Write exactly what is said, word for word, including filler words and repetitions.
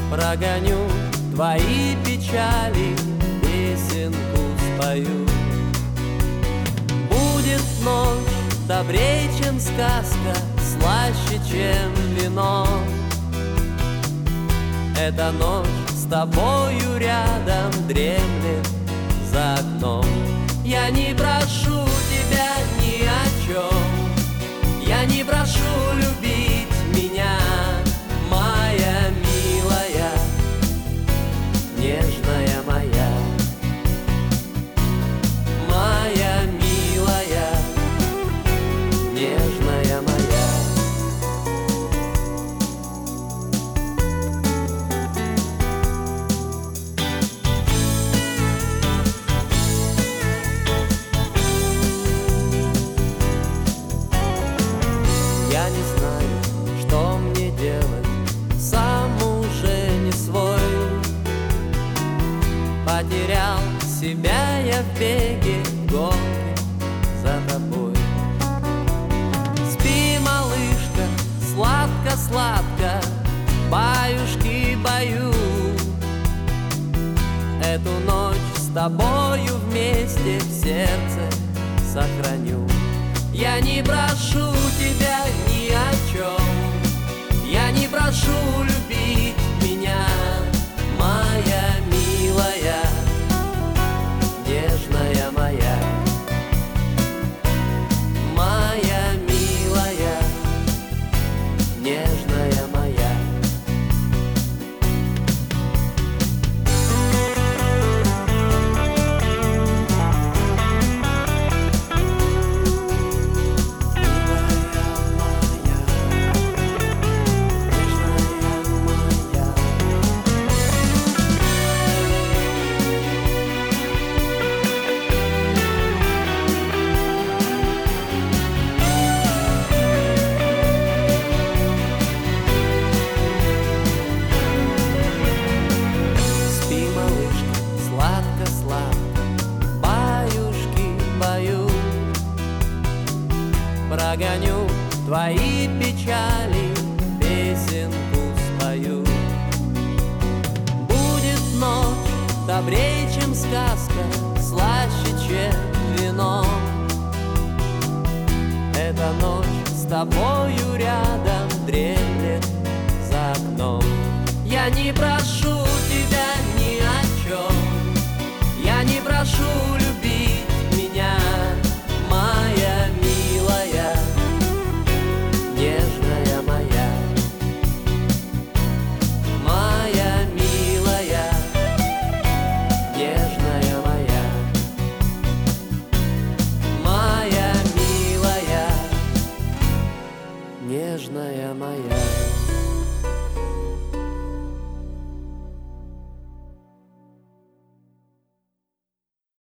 Прогоню твои печали, песенку спою. Будет ночь добрее, чем сказка, слаще, чем вино. Эта ночь с тобою рядом дремлет за окном. Я не прошу тебя ни о чем, я не прошу любить меня, моя милая, нежная моя, моя милая, нежная моя. Я не знаю, что мне делать, сам уже не свой. Потерял себя я в беге, в гонке за тобой. Спи, малышка, сладко-сладко, баюшки бою. Эту ночь с тобою вместе в сердце сохраню. Я не прошу тебя ни о чем, я не прошу любить меня, моя милая, нежная моя, моя милая, нежная моя. Прогоню твои печали, песенку спою. Будет ночь добрее, чем сказка, слаще, чем вино. Эта ночь с тобою рядом дремлет за окном. Я не прав.